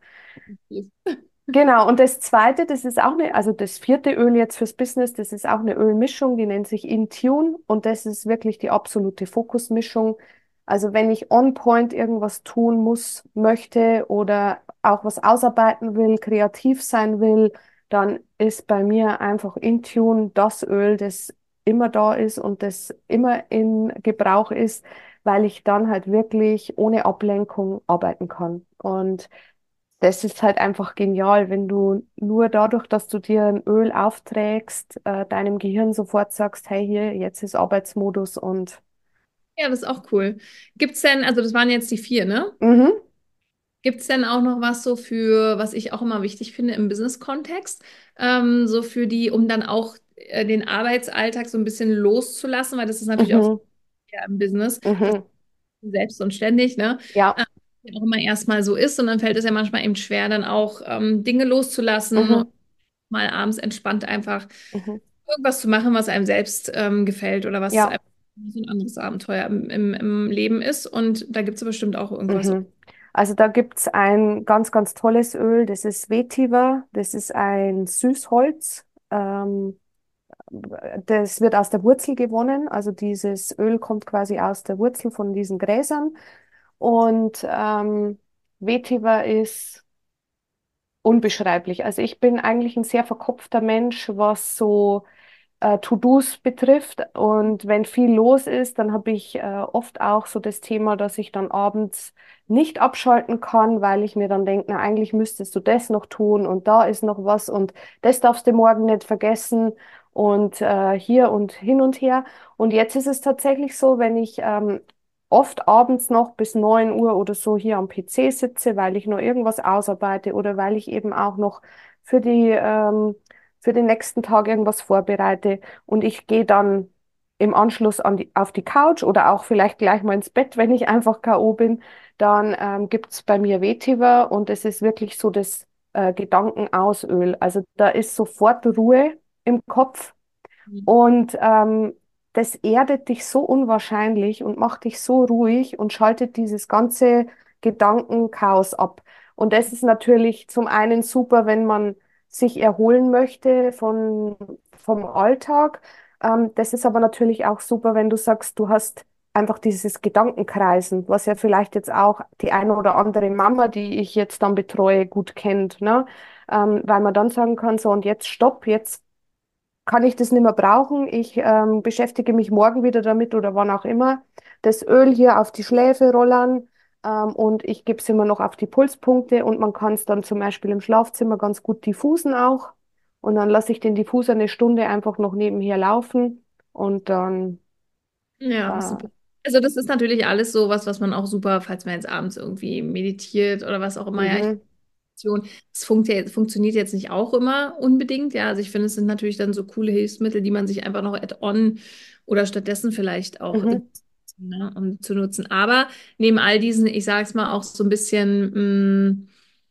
Genau, und das zweite, das ist auch eine, also das vierte Öl jetzt fürs Business, das ist auch eine Ölmischung, die nennt sich Intune und das ist wirklich die absolute Fokusmischung. Also wenn ich on point irgendwas tun muss, möchte oder auch was ausarbeiten will, kreativ sein will, dann ist bei mir einfach Intune das Öl, das immer da ist und das immer in Gebrauch ist, weil ich dann halt wirklich ohne Ablenkung arbeiten kann. Und das ist halt einfach genial, wenn du nur dadurch, dass du dir ein Öl aufträgst, äh, deinem Gehirn sofort sagst, hey, hier, jetzt ist Arbeitsmodus und Ja, das ist auch cool. Gibt's denn, also das waren jetzt die vier, ne? mhm, Gibt's denn auch noch was so für, was ich auch immer wichtig finde im Business-Kontext, ähm, so für die, um dann auch äh, den Arbeitsalltag so ein bisschen loszulassen, weil das ist natürlich auch so mhm, ja, im Business, das mhm, ist selbst und ständig, ne? ja, Ähm, ja auch immer erstmal so ist und dann fällt es ja manchmal eben schwer, dann auch ähm, Dinge loszulassen, mhm, mal abends entspannt einfach mhm, irgendwas zu machen, was einem selbst ähm, gefällt oder was ja, einfach so ein anderes Abenteuer im, im, im Leben ist. Und da gibt es bestimmt auch irgendwas. mhm. Also da gibt's ein ganz, ganz tolles Öl, das ist Vetiver, das ist ein Süßholz. Ähm, Das wird aus der Wurzel gewonnen, also dieses Öl kommt quasi aus der Wurzel von diesen Gräsern. Und ähm, Vetiver ist unbeschreiblich. Also ich bin eigentlich ein sehr verkopfter Mensch, was so äh, To-Dos betrifft. Und wenn viel los ist, dann habe ich äh, oft auch so das Thema, dass ich dann abends nicht abschalten kann, weil ich mir dann denke, na, eigentlich müsstest du das noch tun und da ist noch was und das darfst du morgen nicht vergessen und äh, hier und hin und her. Und jetzt ist es tatsächlich so, wenn ich ähm, oft abends noch bis neun Uhr oder so hier am P C sitze, weil ich noch irgendwas ausarbeite oder weil ich eben auch noch für die ähm, für den nächsten Tag irgendwas vorbereite und ich gehe dann im Anschluss an die, auf die Couch oder auch vielleicht gleich mal ins Bett, wenn ich einfach K O bin, dann ähm, gibt's bei mir Vetiver und es ist wirklich so das äh, Gedankenausöl. Also da ist sofort Ruhe im Kopf und ähm, das erdet dich so unwahrscheinlich und macht dich so ruhig und schaltet dieses ganze Gedankenchaos ab. Und das ist natürlich zum einen super, wenn man sich erholen möchte von, vom Alltag. Ähm, das ist aber natürlich auch super, wenn du sagst, du hast einfach dieses Gedankenkreisen, was ja vielleicht jetzt auch die eine oder andere Mama, die ich jetzt dann betreue, gut kennt, ne? Ähm, weil man dann sagen kann, so und jetzt stopp, jetzt kann ich das nicht mehr brauchen. Ich ähm, beschäftige mich morgen wieder damit oder wann auch immer. Das Öl hier auf die Schläfe rollern ähm, und ich gebe es immer noch auf die Pulspunkte und man kann es dann zum Beispiel im Schlafzimmer ganz gut diffusen auch. Und dann lasse ich den Diffuser eine Stunde einfach noch nebenher laufen und dann, Ja, äh, super. Also das ist natürlich alles so was, was man auch super, falls man jetzt abends irgendwie meditiert oder was auch immer, ja, ich mhm, es funkt ja, funktioniert jetzt nicht auch immer unbedingt, ja. Also ich finde, es sind natürlich dann so coole Hilfsmittel, die man sich einfach noch add-on oder stattdessen vielleicht auch, mhm, ne, um zu nutzen. Aber neben all diesen, ich sage es mal, auch so ein bisschen,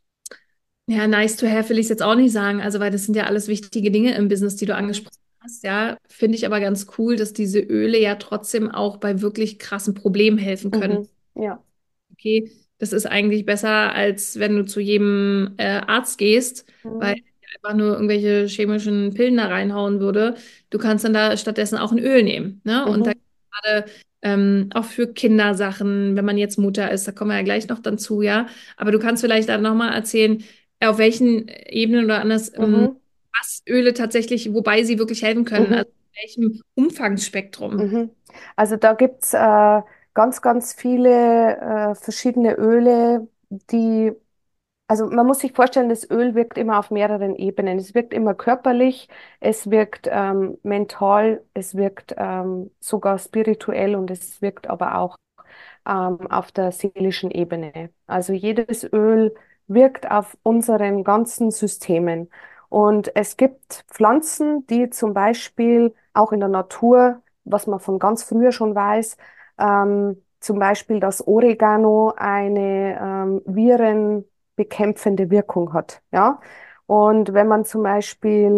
mh, ja, nice to have will ich es jetzt auch nicht sagen, also weil das sind ja alles wichtige Dinge im Business, die du mhm, angesprochen hast, ja. Finde ich aber ganz cool, dass diese Öle ja trotzdem auch bei wirklich krassen Problemen helfen können. mhm, ja, Okay, das ist eigentlich besser, als wenn du zu jedem äh, Arzt gehst, weil mhm, der einfach nur irgendwelche chemischen Pillen da reinhauen würde. Du kannst dann da stattdessen auch ein Öl nehmen, ne? Und da mhm, gerade ähm, auch für Kindersachen, wenn man jetzt Mutter ist, da kommen wir ja gleich noch dazu, ja. Aber du kannst vielleicht dann nochmal erzählen, auf welchen Ebenen oder anders, ähm, mhm, was Öle tatsächlich, wobei sie wirklich helfen können, mhm, also in welchem Umfangsspektrum. mhm. Also da gibt's äh, ganz, ganz viele äh, verschiedene Öle, die also man muss sich vorstellen, das Öl wirkt immer auf mehreren Ebenen. Es wirkt immer körperlich, es wirkt ähm, mental, es wirkt ähm, sogar spirituell und es wirkt aber auch ähm, auf der seelischen Ebene. Also jedes Öl wirkt auf unseren ganzen Systemen. Und es gibt Pflanzen, die zum Beispiel auch in der Natur, was man von ganz früher schon weiß, ähm, zum Beispiel, dass Oregano eine ähm, virenbekämpfende Wirkung hat. Ja? Und wenn man zum Beispiel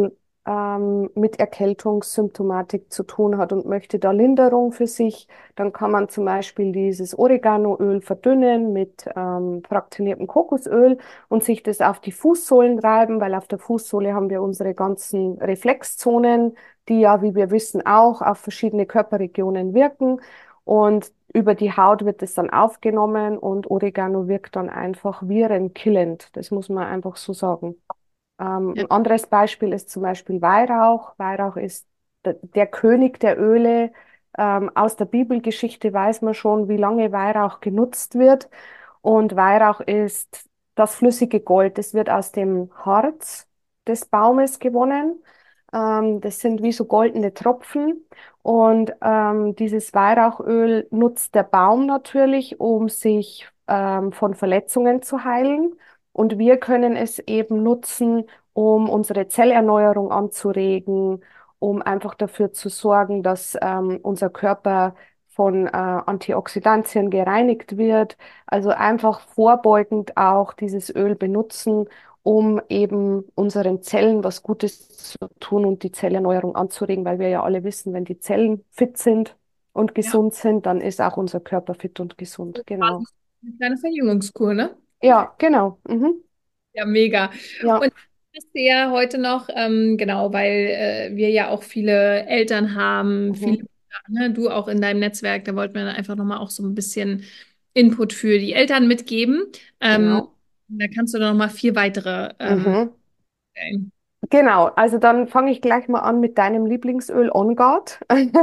ähm, mit Erkältungssymptomatik zu tun hat und möchte da Linderung für sich, dann kann man zum Beispiel dieses Oreganoöl verdünnen mit ähm, fraktioniertem Kokosöl und sich das auf die Fußsohlen reiben, weil auf der Fußsohle haben wir unsere ganzen Reflexzonen, die ja, wie wir wissen, auch auf verschiedene Körperregionen wirken. Und über die Haut wird es dann aufgenommen und Oregano wirkt dann einfach virenkillend. Das muss man einfach so sagen. Ähm, Ja, ein anderes Beispiel ist zum Beispiel Weihrauch. Weihrauch ist der, der König der Öle. Ähm, aus der Bibelgeschichte weiß man schon, wie lange Weihrauch genutzt wird. Und Weihrauch ist das flüssige Gold. Das wird aus dem Harz des Baumes gewonnen. Ähm, das sind wie so goldene Tropfen. Und ähm, dieses Weihrauchöl nutzt der Baum natürlich, um sich ähm, von Verletzungen zu heilen. Und wir können es eben nutzen, um unsere Zellerneuerung anzuregen, um einfach dafür zu sorgen, dass ähm, unser Körper von äh, Antioxidantien gereinigt wird. Also einfach vorbeugend auch dieses Öl benutzen, um eben unseren Zellen was Gutes zu tun und die Zellerneuerung anzuregen, weil wir ja alle wissen, wenn die Zellen fit sind und ja. gesund sind, dann ist auch unser Körper fit und gesund. Genau. Quasi eine kleine Verjüngungskur, ne? Ja, genau. Mhm. Ja, mega. Ja. Und das ist ja heute noch, ähm, genau, weil äh, wir ja auch viele Eltern haben, viele, Mhm. ne, du auch in deinem Netzwerk, da wollten wir dann einfach nochmal auch so ein bisschen Input für die Eltern mitgeben. Ähm, Genau. da kannst du dann nochmal vier weitere ähm, Mhm. stellen. Genau, also dann fange ich gleich mal an mit deinem Lieblingsöl On Guard.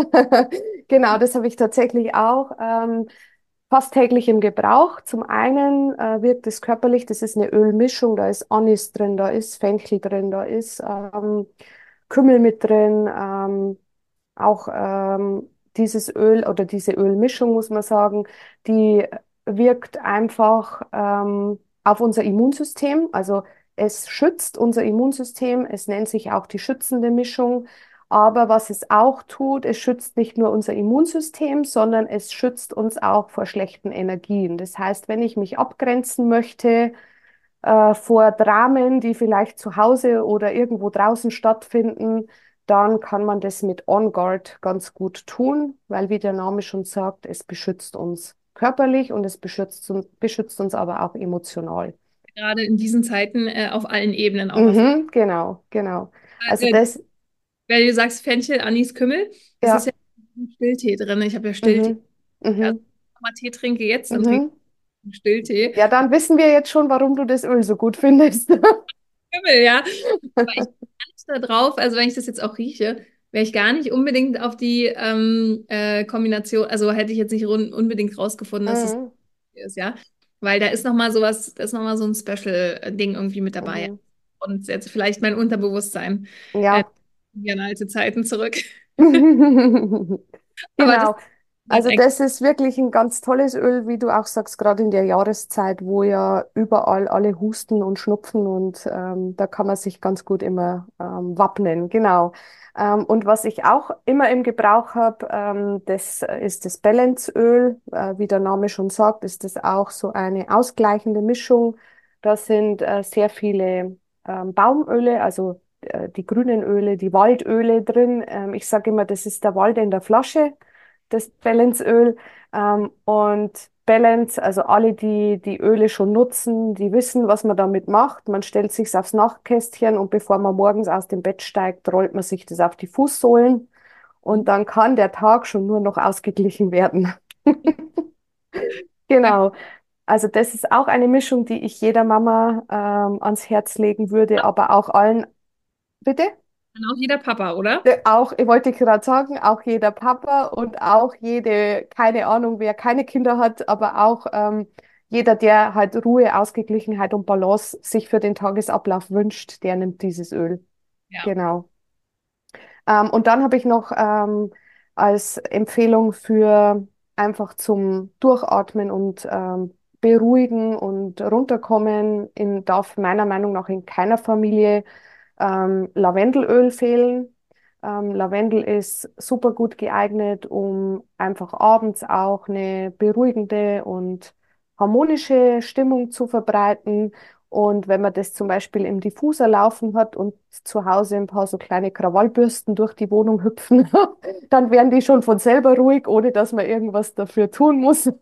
Genau, das habe ich tatsächlich auch ähm, fast täglich im Gebrauch. Zum einen äh, wirkt es körperlich, das ist eine Ölmischung, da ist Anis drin, da ist Fenchel drin, da ist ähm, Kümmel mit drin, ähm, auch ähm, dieses Öl oder diese Ölmischung, muss man sagen, die wirkt einfach ähm, auf unser Immunsystem. Also es schützt unser Immunsystem. Es nennt sich auch die schützende Mischung. Aber was es auch tut, es schützt nicht nur unser Immunsystem, sondern es schützt uns auch vor schlechten Energien. Das heißt, wenn ich mich abgrenzen möchte, äh, vor Dramen, die vielleicht zu Hause oder irgendwo draußen stattfinden, dann kann man das mit On Guard ganz gut tun, weil, wie der Name schon sagt, es beschützt uns körperlich und es beschützt, uns- beschützt uns aber auch emotional. Gerade in diesen Zeiten äh, auf allen Ebenen auch auf. Mhm, genau, genau. Also Äh, das, Weil du sagst Fenchel, Anis, Kümmel, das ist ja, ja im Stilltee drin. Ich habe ja Stilltee. mhm, Also, mhm, wenn ich mal Tee trinke jetzt, dann trinke mhm. ich Stilltee. Ja, dann wissen wir jetzt schon, warum du das Öl so gut findest. Kümmel, ja. Aber ich gar nicht da drauf, also wenn ich das jetzt auch rieche, wäre ich gar nicht unbedingt auf die ähm, äh, Kombination, also hätte ich jetzt nicht run- unbedingt rausgefunden, dass es Mhm, ist, ja. Weil da ist nochmal sowas, da ist nochmal so ein Special-Ding irgendwie mit dabei. mhm. Und jetzt vielleicht mein Unterbewusstsein äh, Ja. an alte Zeiten zurück. Aber das Genau. ist Also echt, das ist wirklich ein ganz tolles Öl, wie du auch sagst, gerade in der Jahreszeit, wo ja überall alle husten und schnupfen und ähm, da kann man sich ganz gut immer ähm, wappnen. Genau. Ähm, und was ich auch immer im Gebrauch habe, ähm, das ist das Balanceöl. Äh, wie der Name schon sagt, ist das auch so eine ausgleichende Mischung. Da sind äh, sehr viele ähm, Baumöle, also äh, die grünen Öle, die Waldöle drin. Ähm, ich sage immer, das ist der Wald in der Flasche, das Balanceöl. Ähm, und Balance, also alle, die die Öle schon nutzen, die wissen, was man damit macht. Man stellt sich's aufs Nachtkästchen und bevor man morgens aus dem Bett steigt, rollt man sich das auf die Fußsohlen und dann kann der Tag schon nur noch ausgeglichen werden. Genau. Also das ist auch eine Mischung, die ich jeder Mama ähm, ans Herz legen würde, aber auch allen, bitte? kann auch jeder Papa, oder? Äh, Auch, ich wollte gerade sagen, auch jeder Papa und auch jede, keine Ahnung, wer keine Kinder hat, aber auch ähm, jeder, der halt Ruhe, Ausgeglichenheit und Balance sich für den Tagesablauf wünscht, der nimmt dieses Öl. Ja. Genau. Ähm, und dann habe ich noch ähm, als Empfehlung für einfach zum Durchatmen und ähm, beruhigen und runterkommen, in, darf meiner Meinung nach in keiner Familie ähm, Lavendelöl fehlen. Ähm, Lavendel ist super gut geeignet, um einfach abends auch eine beruhigende und harmonische Stimmung zu verbreiten. Und wenn man das zum Beispiel im Diffuser laufen hat und zu Hause ein paar so kleine Krawallbürsten durch die Wohnung hüpfen, dann werden die schon von selber ruhig, ohne dass man irgendwas dafür tun muss.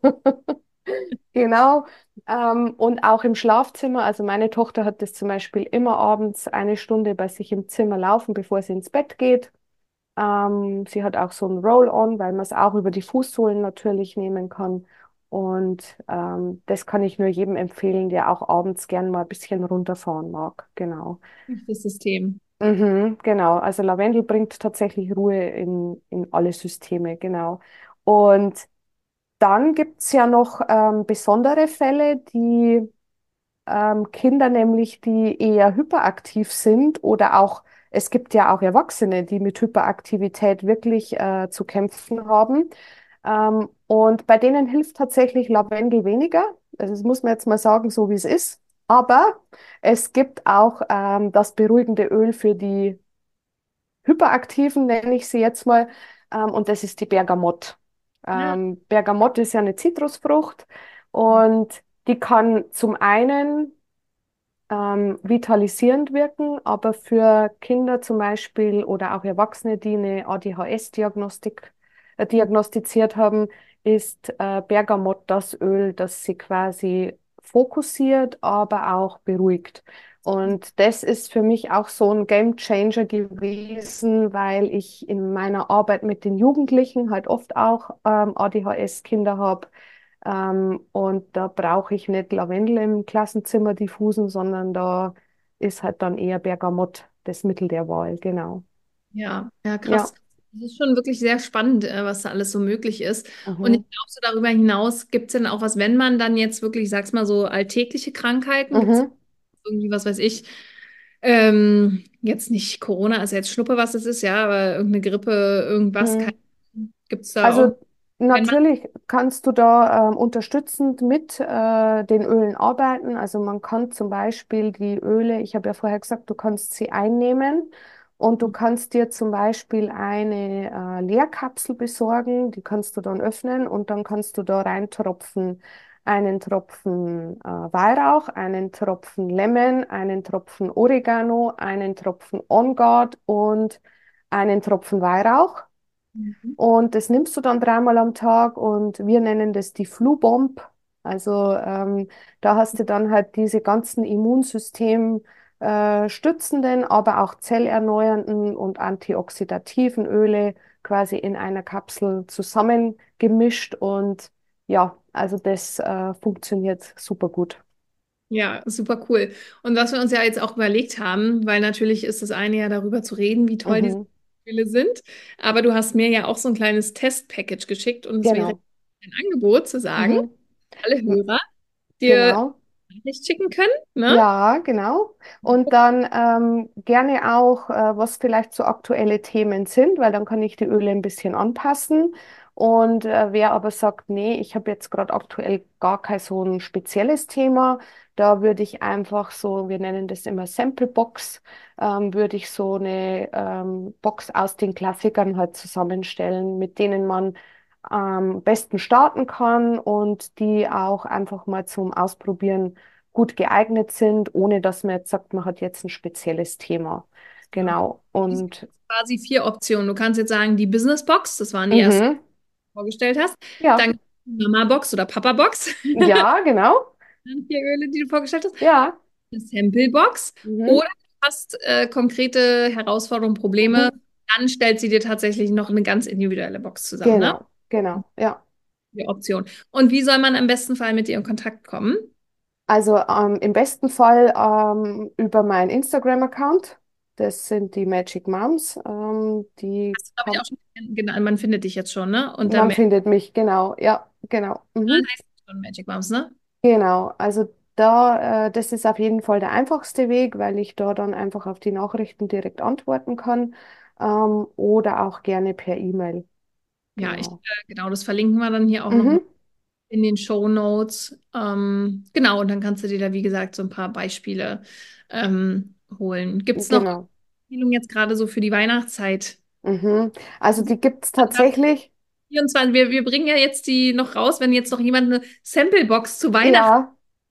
Genau. Ähm, und auch im Schlafzimmer. Also meine Tochter hat das zum Beispiel immer abends eine Stunde bei sich im Zimmer laufen, bevor sie ins Bett geht. Ähm, sie hat auch so ein Roll-on, weil man es auch über die Fußsohlen natürlich nehmen kann. Und ähm, das kann ich nur jedem empfehlen, der auch abends gern mal ein bisschen runterfahren mag. Genau. Das System. Mhm, genau. Also Lavendel bringt tatsächlich Ruhe in, in alle Systeme. Genau. Und dann gibt es ja noch ähm, besondere Fälle, die ähm, Kinder nämlich, die eher hyperaktiv sind oder auch, es gibt ja auch Erwachsene, die mit Hyperaktivität wirklich äh, zu kämpfen haben. Ähm, und bei denen hilft tatsächlich Lavendel weniger. Also das muss man jetzt mal sagen, so wie es ist. Aber es gibt auch ähm, das beruhigende Öl für die Hyperaktiven, nenne ich sie jetzt mal, ähm, und das ist die Bergamott. Ja. Ähm, Bergamott ist ja eine Zitrusfrucht und die kann zum einen ähm, vitalisierend wirken, aber für Kinder zum Beispiel oder auch Erwachsene, die eine A D H S-Diagnostik äh, diagnostiziert haben, ist äh, Bergamott das Öl, das sie quasi fokussiert, aber auch beruhigt. Und das ist für mich auch so ein Game Changer gewesen, weil ich in meiner Arbeit mit den Jugendlichen halt oft auch ähm, A D H S-Kinder habe. Ähm, und da brauche ich nicht Lavendel im Klassenzimmer diffusen, sondern da ist halt dann eher Bergamott das Mittel der Wahl, genau. Ja, ja, Ja. krass. Das ist schon wirklich sehr spannend, äh, was da alles so möglich ist. Und ich Mhm. glaube, so darüber hinaus gibt es denn auch was, wenn man dann jetzt wirklich, ich sag's mal so, alltägliche Krankheiten, gibt es Mhm. irgendwie, was weiß ich, ähm, jetzt nicht Corona, also jetzt Schnuppe, was es ist, ja, aber irgendeine Grippe, irgendwas, Mhm. gibt es da auch, Also wenn man, natürlich kannst du da ähm, unterstützend mit äh, den Ölen arbeiten. Also man kann zum Beispiel die Öle, ich habe ja vorher gesagt, du kannst sie einnehmen und du kannst dir zum Beispiel eine äh, Leerkapsel besorgen, die kannst du dann öffnen und dann kannst du da reintropfen einen Tropfen äh, Weihrauch, einen Tropfen Lemon, einen Tropfen Oregano, einen Tropfen On Guard und einen Tropfen Weihrauch. Mhm. Und das nimmst du dann dreimal am Tag und wir nennen das die Flu-Bomb. Also ähm, da hast du dann halt diese ganzen Immunsystem äh, stützenden, aber auch zellerneuernden und antioxidativen Öle quasi in einer Kapsel zusammengemischt. Und ja, also das äh, funktioniert super gut. Ja, super cool. Und was wir uns ja jetzt auch überlegt haben, weil natürlich ist das eine ja darüber zu reden, wie toll diese Mhm, Spiele sind, aber du hast mir ja auch so ein kleines Testpackage geschickt und es wäre genau. ein Angebot zu sagen, Mhm, alle m- Hörer dir genau. Nachricht schicken können, ne? Ja, genau. Und dann ähm, gerne auch, äh, was vielleicht so aktuelle Themen sind, weil dann kann ich die Öle ein bisschen anpassen. Und äh, wer aber sagt, nee, ich habe jetzt gerade aktuell gar kein so ein spezielles Thema, da würde ich einfach so, wir nennen das immer Sample Box, ähm, würde ich so eine ähm, Box aus den Klassikern halt zusammenstellen, mit denen man am besten starten kann und die auch einfach mal zum Ausprobieren gut geeignet sind, ohne dass man jetzt sagt, man hat jetzt ein spezielles Thema. Ja. Genau. Es gibt Und quasi vier Optionen. Du kannst jetzt sagen, die Business Box, das waren die ersten, die mhm, du vorgestellt hast. ja, Dann die Mama Box oder Papa Box, ja, genau. dann vier Öle, die du vorgestellt hast. Ja. Eine Sample Box Mhm, oder du hast äh, konkrete Herausforderungen, Probleme, mhm, dann stellt sie dir tatsächlich noch eine ganz individuelle Box zusammen, ne? genau, genau, ja. Die Option. Und wie soll man im besten Fall mit dir in Kontakt kommen? Also ähm, im besten Fall ähm, über meinen Instagram-Account. Das sind die Magic Moms. Ähm, die Hast du, glaube ich, kann, auch schon, genau, man findet dich jetzt schon, ne? Unter man Ma- findet mich, genau, ja, genau. Mhm. heißt schon Magic Moms, ne? Genau, also da, äh, das ist auf jeden Fall der einfachste Weg, weil ich da dann einfach auf die Nachrichten direkt antworten kann, ähm, oder auch gerne per E-Mail. Ja, ich, Genau. äh, genau, das verlinken wir dann hier auch nochmal Mhm, in den Show Notes. Ähm, genau, und dann kannst du dir da, wie gesagt, so ein paar Beispiele ähm, holen. Gibt es noch genau. Empfehlungen jetzt gerade so für die Weihnachtszeit? Mhm. Also die gibt es tatsächlich. vierundzwanzig, wir, wir bringen ja jetzt die noch raus, wenn jetzt noch jemand eine Samplebox zu Weihnachten Ja,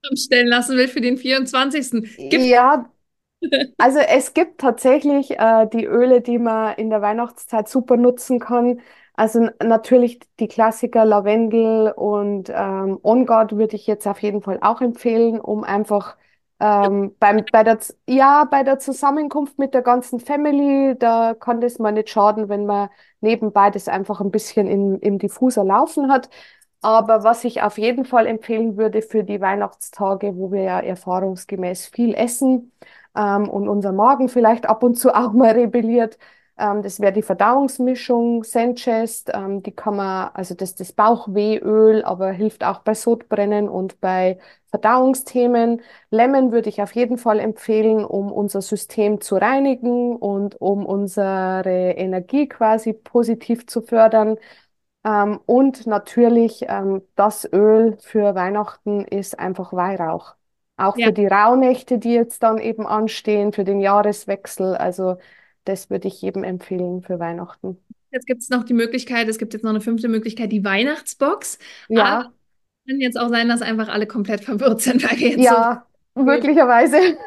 stellen lassen will für den vierundzwanzigsten. Gibt Ja, also es gibt tatsächlich äh, die Öle, die man in der Weihnachtszeit super nutzen kann. Also n- natürlich die Klassiker Lavendel und ähm, On Guard würde ich jetzt auf jeden Fall auch empfehlen, um einfach ähm, beim, bei der, Z- ja, bei der Zusammenkunft mit der ganzen Family, da kann das mal nicht schaden, wenn man nebenbei das einfach ein bisschen im, im Diffuser laufen hat. Aber was ich auf jeden Fall empfehlen würde für die Weihnachtstage, wo wir ja erfahrungsgemäß viel essen, ähm, und unser Magen vielleicht ab und zu auch mal rebelliert. Ähm, das wäre die Verdauungsmischung Sanchez. Ähm, die kann man, also das ist das Bauchwehöl, aber hilft auch bei Sodbrennen und bei Verdauungsthemen. Lemon würde ich auf jeden Fall empfehlen, um unser System zu reinigen und um unsere Energie quasi positiv zu fördern. Ähm, und natürlich ähm, das Öl für Weihnachten ist einfach Weihrauch. Auch ja, für die Rauhnächte, die jetzt dann eben anstehen, für den Jahreswechsel. Also das würde ich jedem empfehlen für Weihnachten. jetzt gibt es noch die Möglichkeit, es gibt jetzt noch eine fünfte Möglichkeit, die Weihnachtsbox. Aber Ja, es kann jetzt auch sein, dass einfach alle komplett verwirrt sind, weil wir jetzt so ja, viel. möglicherweise.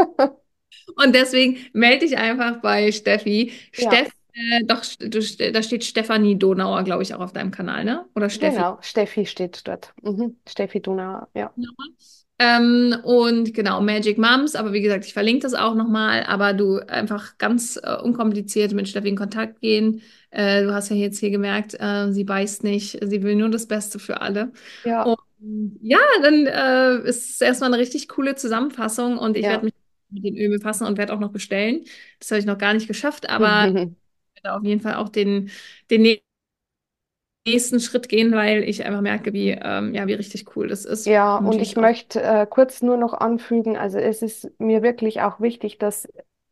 Und deswegen melde dich einfach bei Steffi. Ja, Steff, äh, doch, du, da steht Stefanie Donauer, glaube ich, auch auf deinem Kanal, ne? Oder Steffi. genau. Steffi steht dort. Mhm. Steffi Donauer, ja. Ähm, und genau, Magic Moms, aber wie gesagt, ich verlinke das auch nochmal, aber du einfach ganz äh, unkompliziert mit Steffi in Kontakt gehen. Äh, du hast ja jetzt hier gemerkt, äh, sie beißt nicht, sie will nur das Beste für alle. Ja, Und ja, dann äh, ist es erstmal eine richtig coole Zusammenfassung und ich werde ja. mich mit den Öl befassen und werde auch noch bestellen. Das habe ich noch gar nicht geschafft, aber ich werde auf jeden Fall auch den, den nächsten Schritt gehen, weil ich einfach merke, wie, ähm, ja, wie richtig cool das ist. Ja, Und und wie ich ich auch. möchte äh, kurz nur noch anfügen, also es ist mir wirklich auch wichtig, dass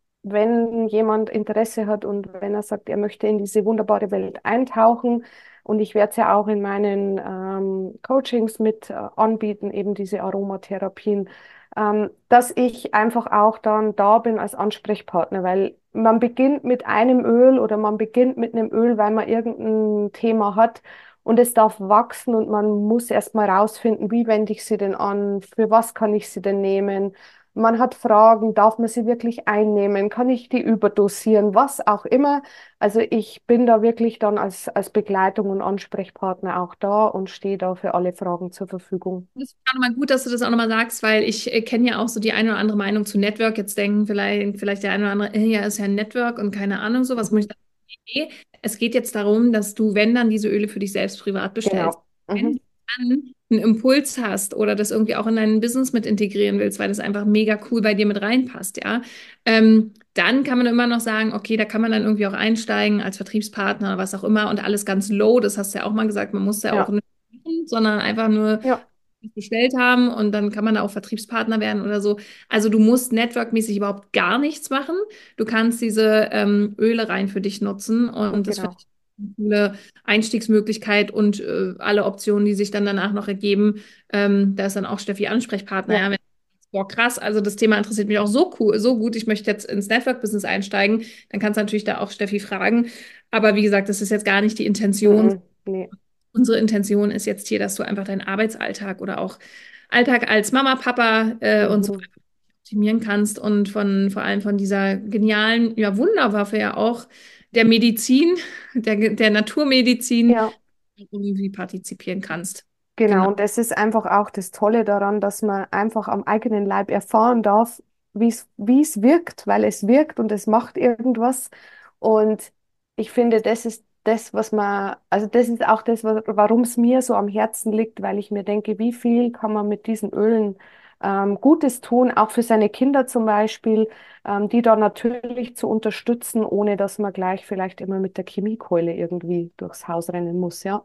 wenn jemand Interesse hat und wenn er sagt, er möchte in diese wunderbare Welt eintauchen, und ich werde es ja auch in meinen ähm, Coachings mit äh, anbieten, eben diese Aromatherapien, ähm, dass ich einfach auch dann da bin als Ansprechpartner, weil man beginnt mit einem Öl oder man beginnt mit einem Öl, weil man irgendein Thema hat. Und es darf wachsen und man muss erst mal rausfinden, wie wende ich sie denn an, für was kann ich sie denn nehmen. Man hat Fragen, darf man sie wirklich einnehmen? Kann ich die überdosieren? Was auch immer. Also ich bin da wirklich dann als, als Begleitung und Ansprechpartner auch da und stehe da für alle Fragen zur Verfügung. Das ist gerade mal gut, dass du das auch nochmal sagst, weil ich äh, kenne ja auch so die eine oder andere Meinung zu Network. Jetzt denken vielleicht, vielleicht der eine oder andere, äh, ja, ist ja ein Network und keine Ahnung so, was muss ich Mhm. da? Nee, es geht jetzt darum, dass du, wenn dann diese Öle für dich selbst privat bestellst, Genau. wenn Mhm. du dann einen Impuls hast oder das irgendwie auch in dein Business mit integrieren willst, weil das einfach mega cool bei dir mit reinpasst, ja, ähm, dann kann man immer noch sagen, okay, da kann man dann irgendwie auch einsteigen als Vertriebspartner oder was auch immer und alles ganz low. Das hast du ja auch mal gesagt, man muss ja auch Ja, nicht machen, sondern einfach nur ja, bestellt haben und dann kann man da auch Vertriebspartner werden oder so. Also du musst networkmäßig überhaupt gar nichts machen. Du kannst diese ähm, Öle rein für dich nutzen und das finde genau. ich eine coole Einstiegsmöglichkeit und äh, alle Optionen, die sich dann danach noch ergeben. Ähm, da ist dann auch Steffi Ansprechpartner. Ja, Ja. wenn, boah, krass, also das Thema interessiert mich auch so cool, so gut. Ich möchte jetzt ins Network-Business einsteigen. Dann kannst du natürlich da auch Steffi fragen. Aber wie gesagt, das ist jetzt gar nicht die Intention. Mhm. Nee. Unsere Intention ist jetzt hier, dass du einfach deinen Arbeitsalltag oder auch Alltag als Mama, Papa äh, und so Mhm. optimieren kannst und von vor allem von dieser genialen, ja, Wunderwaffe ja auch der Medizin, der, der Naturmedizin Ja. irgendwie partizipieren kannst. Genau, Genau. und das ist einfach auch das Tolle daran, dass man einfach am eigenen Leib erfahren darf, wie es, wie es wirkt, weil es wirkt und es macht irgendwas. Und ich finde, das ist das, was man, also das ist auch das, warum es mir so am Herzen liegt, weil ich mir denke, wie viel kann man mit diesen Ölen ähm, Gutes tun, auch für seine Kinder zum Beispiel, ähm, die da natürlich zu unterstützen, ohne dass man gleich vielleicht immer mit der Chemiekeule irgendwie durchs Haus rennen muss, ja.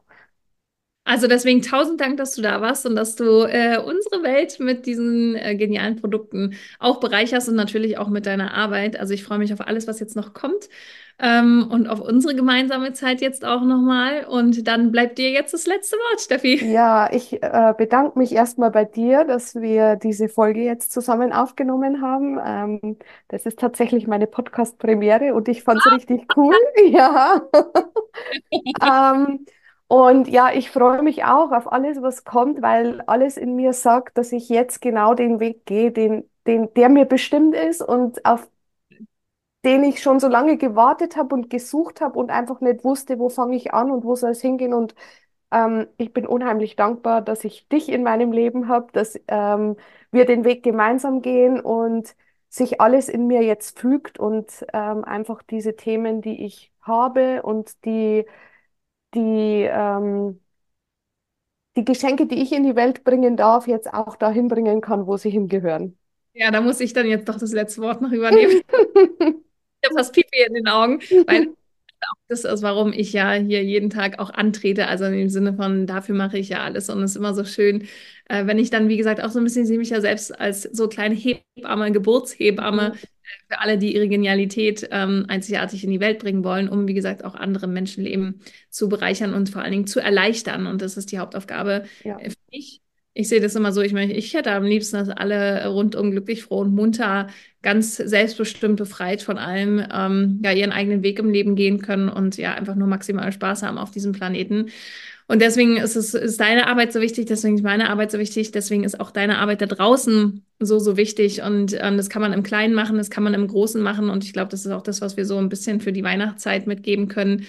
Also deswegen tausend Dank, dass du da warst und dass du äh, unsere Welt mit diesen äh, genialen Produkten auch bereicherst und natürlich auch mit deiner Arbeit. Also ich freue mich auf alles, was jetzt noch kommt ähm, und auf unsere gemeinsame Zeit jetzt auch nochmal. Und dann bleibt dir jetzt das letzte Wort, Steffi. Ja, ich äh, bedanke mich erstmal bei dir, dass wir diese Folge jetzt zusammen aufgenommen haben. Ähm, das ist tatsächlich meine Podcast-Premiere und ich fand es richtig cool. Ja. Ähm, Und ja, ich freue mich auch auf alles, was kommt, weil alles in mir sagt, dass ich jetzt genau den Weg gehe, den, den, der mir bestimmt ist und auf den ich schon so lange gewartet habe und gesucht habe und einfach nicht wusste, wo fange ich an und wo soll es hingehen. Und ähm, ich bin unheimlich dankbar, dass ich dich in meinem Leben habe, dass ähm, wir den Weg gemeinsam gehen und sich alles in mir jetzt fügt und ähm, einfach diese Themen, die ich habe und die, die, ähm, die Geschenke, die ich in die Welt bringen darf, jetzt auch dahin bringen kann, wo sie hingehören. Ja, da muss ich dann jetzt doch das letzte Wort noch übernehmen. Ich habe fast Pipi in den Augen, weil das ist, warum ich ja hier jeden Tag auch antrete. Also im Sinne von, dafür mache ich ja alles. Und es ist immer so schön, äh, wenn ich dann, wie gesagt, auch so ein bisschen sehe mich ja selbst als so kleine Hebamme, Geburtshebamme, Ja, für alle, die ihre Genialität ähm, einzigartig in die Welt bringen wollen, um, wie gesagt, auch andere Menschenleben zu bereichern und vor allen Dingen zu erleichtern. Und das ist die Hauptaufgabe ja, äh, für mich. Ich sehe das immer so, ich meine, ich hätte am liebsten, dass alle rundum glücklich, froh und munter, ganz selbstbestimmt, befreit von allem, ähm, ja, ihren eigenen Weg im Leben gehen können und ja, einfach nur maximal Spaß haben auf diesem Planeten. Und deswegen ist es, ist deine Arbeit so wichtig, deswegen ist meine Arbeit so wichtig, deswegen ist auch deine Arbeit da draußen so, so wichtig. Und ähm, das kann man im Kleinen machen, das kann man im Großen machen. Und ich glaube, das ist auch das, was wir so ein bisschen für die Weihnachtszeit mitgeben können.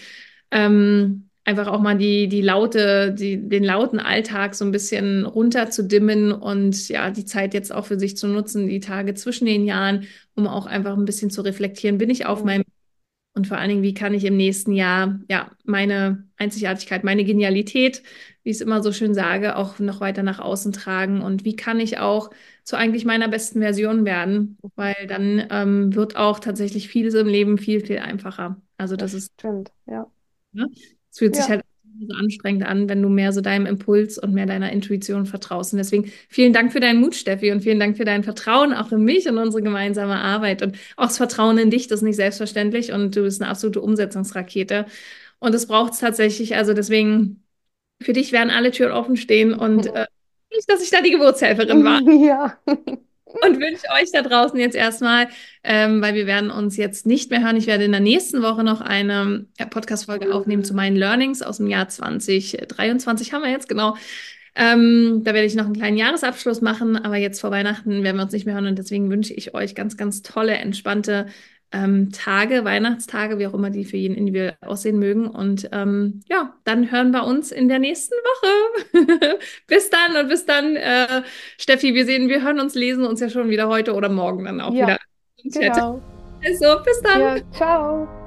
Ähm, einfach auch mal die, die laute, die, den lauten Alltag so ein bisschen runterzudimmen und ja, die Zeit jetzt auch für sich zu nutzen, die Tage zwischen den Jahren, um auch einfach ein bisschen zu reflektieren, bin ich auf ja, meinem und vor allen Dingen, wie kann ich im nächsten Jahr, ja, meine Einzigartigkeit, meine Genialität, wie ich es immer so schön sage, auch noch weiter nach außen tragen und wie kann ich auch zu eigentlich meiner besten Version werden, weil dann ähm, wird auch tatsächlich vieles im Leben viel, viel einfacher. Also das das ist, stimmt. Ja, ne? Es fühlt sich ja. halt so anstrengend an, wenn du mehr so deinem Impuls und mehr deiner Intuition vertraust. Und deswegen vielen Dank für deinen Mut, Steffi, und vielen Dank für dein Vertrauen auch in mich und unsere gemeinsame Arbeit und auch das Vertrauen in dich, das ist nicht selbstverständlich und du bist eine absolute Umsetzungsrakete. Und es braucht es tatsächlich, also deswegen, für dich werden alle Türen offen stehen und äh, nicht, dass ich da die Geburtshelferin war. Ja. Und wünsche euch da draußen jetzt erstmal, ähm, weil wir werden uns jetzt nicht mehr hören. Ich werde in der nächsten Woche noch eine äh, Podcast-Folge aufnehmen zu meinen Learnings aus dem Jahr zwanzig dreiundzwanzig haben wir jetzt, genau. Ähm, da werde ich noch einen kleinen Jahresabschluss machen, aber jetzt vor Weihnachten werden wir uns nicht mehr hören und deswegen wünsche ich euch ganz, ganz tolle, entspannte ähm, Tage, Weihnachtstage, wie auch immer die für jeden individuell aussehen mögen. Und ähm, ja, dann hören wir uns in der nächsten Woche. Bis dann und bis dann, äh, Steffi, wir sehen, wir hören uns, lesen uns ja schon wieder heute oder morgen dann auch wieder Ja, im Chat. genau. Also, bis dann. Ja, ciao.